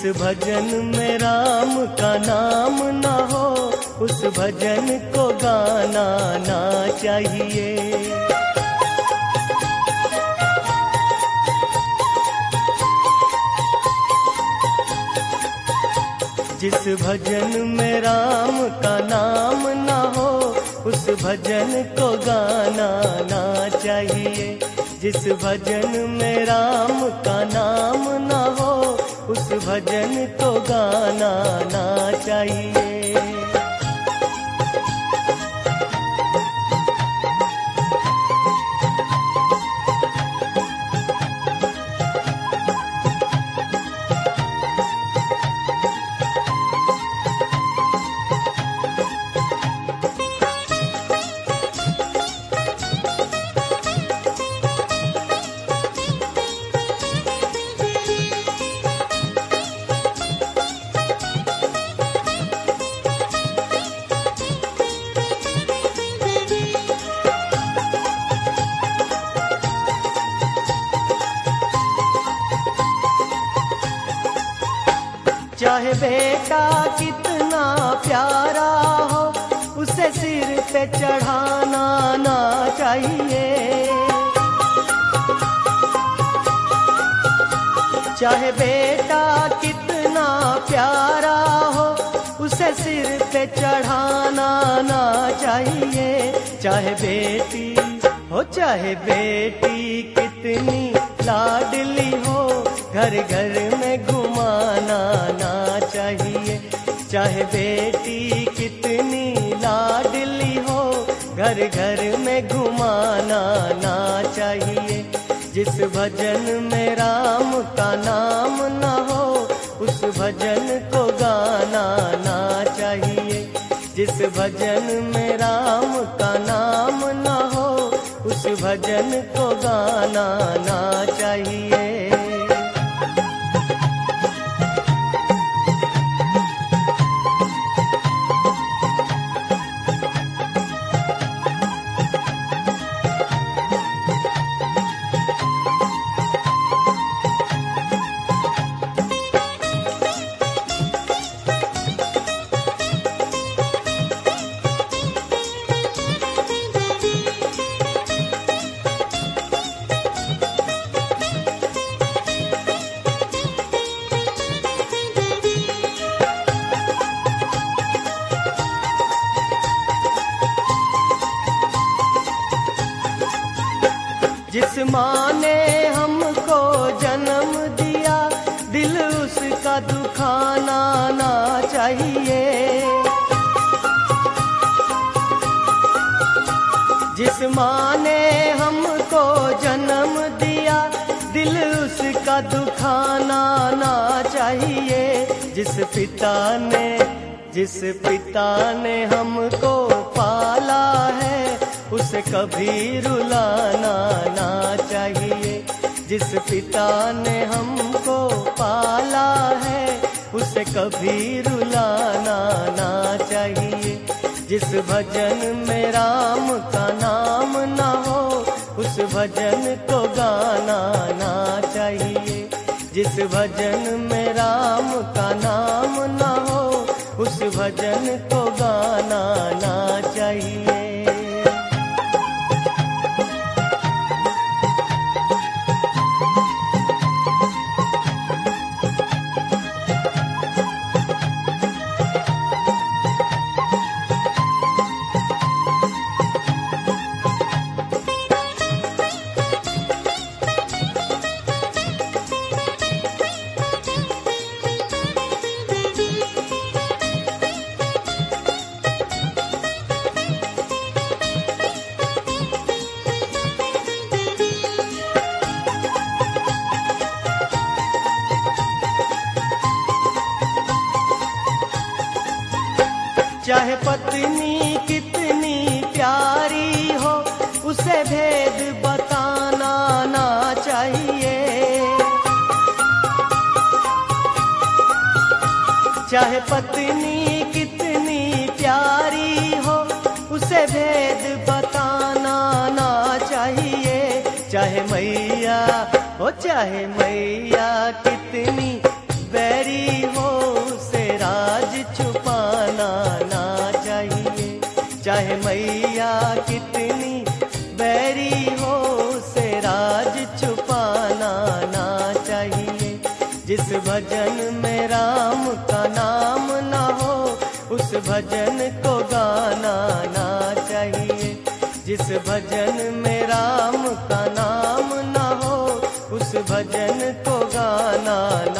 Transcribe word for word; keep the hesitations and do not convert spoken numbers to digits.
जिस भजन में राम का नाम ना हो उस भजन को गाना ना चाहिए। जिस भजन में राम का नाम ना हो उस भजन को गाना ना चाहिए। जिस भजन में राम का नाम ना हो उस भजन को गाना ना चाहिए। चाहे बेटा कितना प्यारा हो उसे सिर पे चढ़ाना ना चाहिए। चाहे बेटा कितना प्यारा हो उसे सिर पे चढ़ाना ना चाहिए। चाहे बेटी हो चाहे बेटी कितनी लाडली हो घर घर में घुमाना ना चाहिए। चाहे बेटी कितनी लाडली हो घर घर में घुमाना ना चाहिए। जिस भजन में राम का नाम ना हो उस भजन को गाना ना चाहिए। जिस भजन में राम का नाम ना हो उस भजन को गाना ना चाहिए। जिस माँ ने हमको जन्म दिया दिल उसका दुखाना ना चाहिए। जिस माँ ने हमको जन्म दिया दिल उसका दुखाना ना चाहिए। जिस पिता ने जिस पिता ने हमको पाला है उसे कभी रुलाना ना चाहिए। जिस पिता ने हमको पाला है उसे कभी रुलाना ना चाहिए। जिस भजन में राम का नाम ना हो उस भजन को गाना ना चाहिए। जिस भजन में राम का नाम ना हो उस भजन को गाना ना चाहिए। चाहे पत्नी कितनी प्यारी हो उसे भेद बताना ना चाहिए। चाहे पत्नी कितनी प्यारी हो उसे भेद बताना ना चाहिए। चाहे मैया हो चाहे मैया कितनी बैरी उस भजन को गाना ना चाहिए। जिस भजन में राम का नाम ना हो उस भजन को गाना